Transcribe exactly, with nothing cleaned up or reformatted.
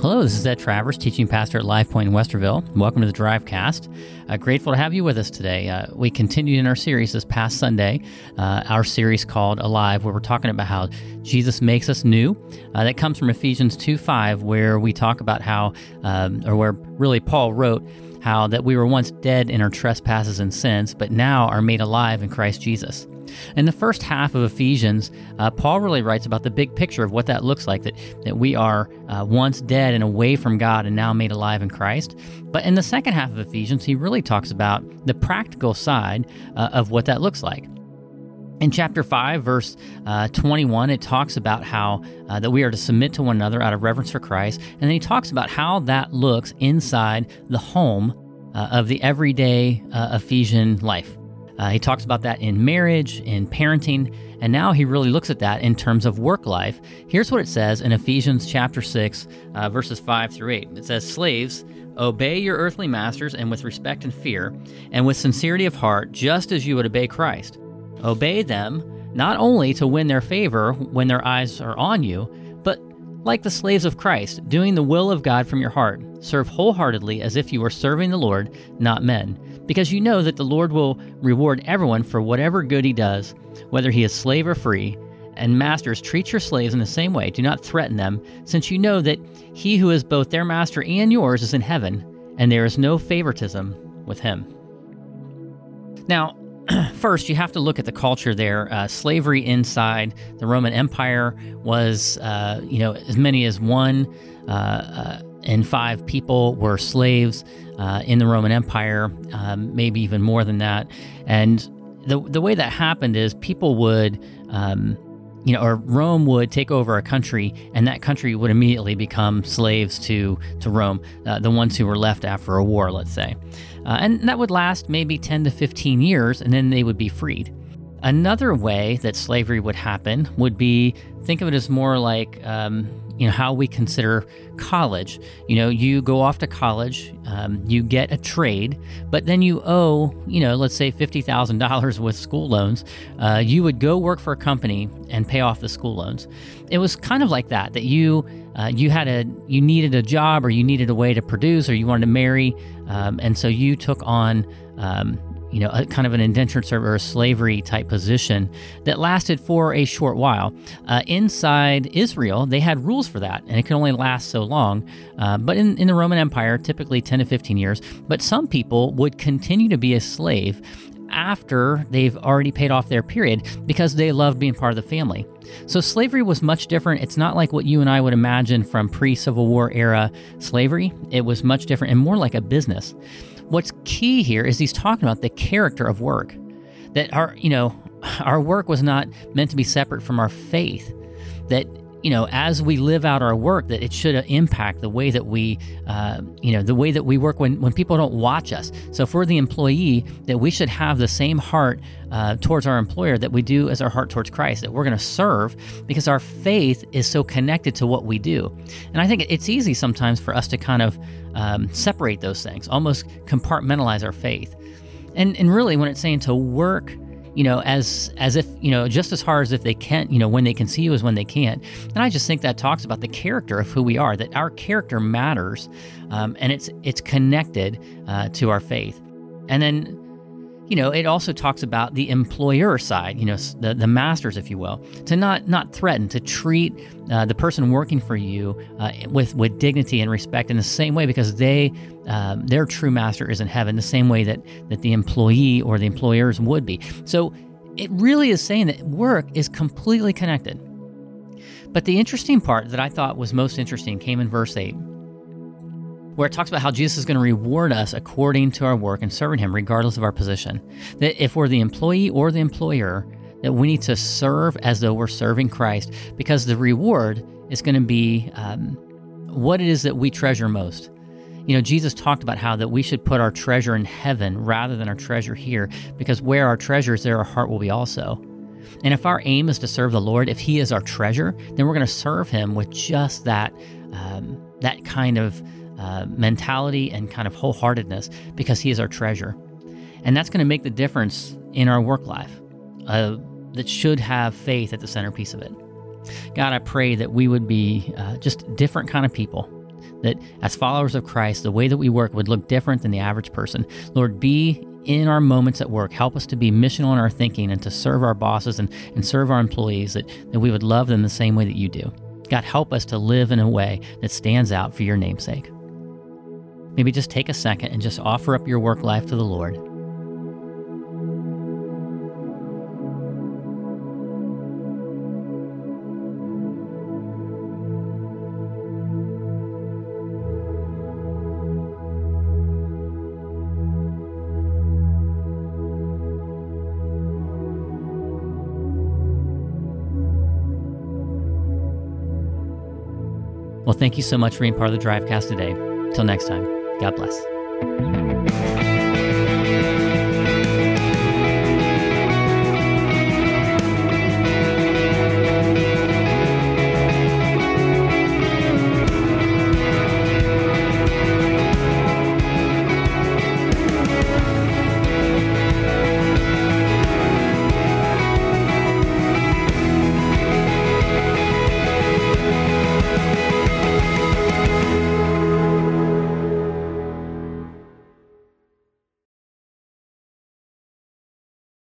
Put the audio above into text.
Hello, this is Ed Travers, teaching pastor at Life Point in Westerville. Welcome to the Drivecast. Uh, grateful to have you with us today. Uh, we continued in our series this past Sunday, uh, our series called Alive, where we're talking about how Jesus makes us new. Uh, that comes from Ephesians two five, where we talk about how, um, or where really Paul wrote, how that we were once dead in our trespasses and sins, but now are made alive in Christ Jesus. In the first half of Ephesians, uh, Paul really writes about the big picture of what that looks like, that, that we are uh, once dead and away from God and now made alive in Christ. But in the second half of Ephesians, he really talks about the practical side uh, of what that looks like. In chapter five, verse uh, twenty-one, it talks about how uh, that we are to submit to one another out of reverence for Christ. And then he talks about how that looks inside the home uh, of the everyday uh, Ephesian life. Uh, he talks about that in marriage, in parenting, and now he really looks at that in terms of work life. Here's what it says in Ephesians chapter six, uh, verses five through eight. It says, "Slaves, obey your earthly masters and with respect and fear, and with sincerity of heart, just as you would obey Christ. Obey them, not only to win their favor when their eyes are on you, but like the slaves of Christ, doing the will of God from your heart. Serve wholeheartedly as if you were serving the Lord, not men, because you know that the Lord will reward everyone for whatever good he does, whether he is slave or free. And masters, treat your slaves in the same way. Do not threaten them, since you know that he who is both their master and yours is in heaven, and there is no favoritism with him." Now, first, you have to look at the culture there. Uh, slavery inside the Roman Empire was, uh, you know, as many as one uh, uh, in five people were slaves uh, in the Roman Empire, um, maybe even more than that. And the the way that happened is people would, um, you know, or Rome would take over a country, and that country would immediately become slaves to to Rome, uh, the ones who were left after a war, let's say. Uh, and that would last maybe ten to fifteen years, and then they would be freed. Another way that slavery would happen would be, think of it as more like, um, you know, how we consider college. You know, you go off to college, um, you get a trade, but then you owe, you know, let's say fifty thousand dollars with school loans. Uh, you would go work for a company and pay off the school loans. It was kind of like that, that you uh, you had a, you needed a job, or you needed a way to produce, or you wanted to marry, um, and so you took on, um, you know, a kind of an indentured servant or a slavery type position that lasted for a short while. Uh, inside Israel, they had rules for that, and it could only last so long. Uh, but in, in the Roman Empire, typically ten to fifteen years. But some people would continue to be a slave after they've already paid off their period because they loved being part of the family. So slavery was much different. It's not like what you and I would imagine from pre-Civil War era slavery. It was much different and more like a business. What's key here is he's talking about the character of work, that our, you know, our work was not meant to be separate from our faith, that, you know, as we live out our work, that it should impact the way that we, uh, you know, the way that we work when, when people don't watch us. So for the employee, that we should have the same heart uh, towards our employer that we do as our heart towards Christ, that we're going to serve because our faith is so connected to what we do. And I think it's easy sometimes for us to kind of um, separate those things, almost compartmentalize our faith. And and really when it's saying to work, you know, as as if, you know, just as hard as if they can't, you know, when they can see you as when they can't. And I just think that talks about the character of who we are, that our character matters, um, and it's it's connected uh, to our faith. And then, you know, it also talks about the employer side, you know, the, the masters, if you will, to not not threaten, to treat uh, the person working for you uh, with with dignity and respect in the same way, because they um, their true master is in heaven, the same way that that the employee or the employers would be. So it really is saying that work is completely connected. But the interesting part that I thought was most interesting came in verse eight, where it talks about how Jesus is going to reward us according to our work and serving him, regardless of our position. That if we're the employee or the employer, that we need to serve as though we're serving Christ, because the reward is going to be um, what it is that we treasure most. You know, Jesus talked about how that we should put our treasure in heaven rather than our treasure here, because where our treasure is, there our heart will be also. And if our aim is to serve the Lord, if he is our treasure, then we're going to serve him with just that, um, that kind of Uh, mentality and kind of wholeheartedness, because he is our treasure. And that's going to make the difference in our work life uh, that should have faith at the centerpiece of it. God, I pray that we would be uh, just different kind of people, that as followers of Christ, the way that we work would look different than the average person. Lord, be in our moments at work. Help us to be missional in our thinking and to serve our bosses and, and serve our employees, that, that we would love them the same way that you do. God, help us to live in a way that stands out for your name's sake. Maybe just take a second and just offer up your work life to the Lord. Well, thank you so much for being part of the Drivecast today. Till next time, God bless.